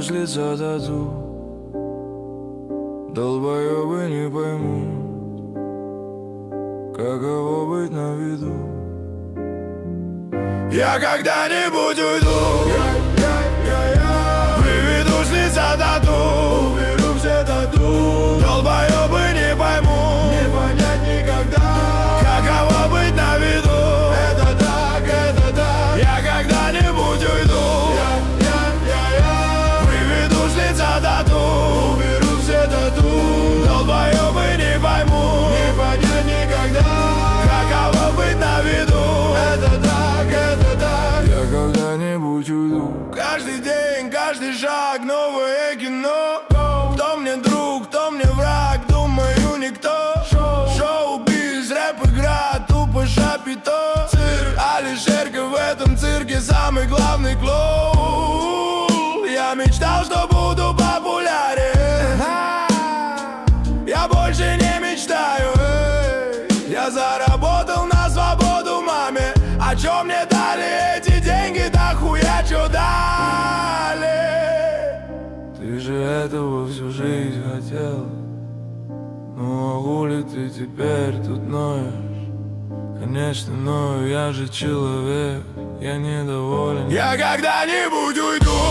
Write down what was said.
с лица тату. Долбоёбы не поймут, каково быть на виду. Я когда-нибудь уйду, выведу с лица тату, уберу все тату. Долбоёбы не поймут, не понять никогда, каково быть на виду. Это так, это так. Я когда-нибудь уйду, выведу с лица тату, уберу все тату. Долбоёбы не поймут, не понять никогда, каково быть на виду. Это так, это так. Я когда-нибудь уйду. Каждый день, каждый шаг, новое кино. Кто мне друг, кто мне враг, думаю, никто. Шоу-биз, рэп-игра, тупо шапито. Алишерка в этом цирке самый главный клоун. Я мечтал, что буду популярен. Я больше не мечтаю. Я заработал на свободу маме. А чё мне дали эти деньги, да хуя чё дали? Ты же этого всю жизнь хотел. Ну а хули ты теперь тут ноешь? Конечно, ною, я же человек, я недоволен. Я когда-нибудь уйду,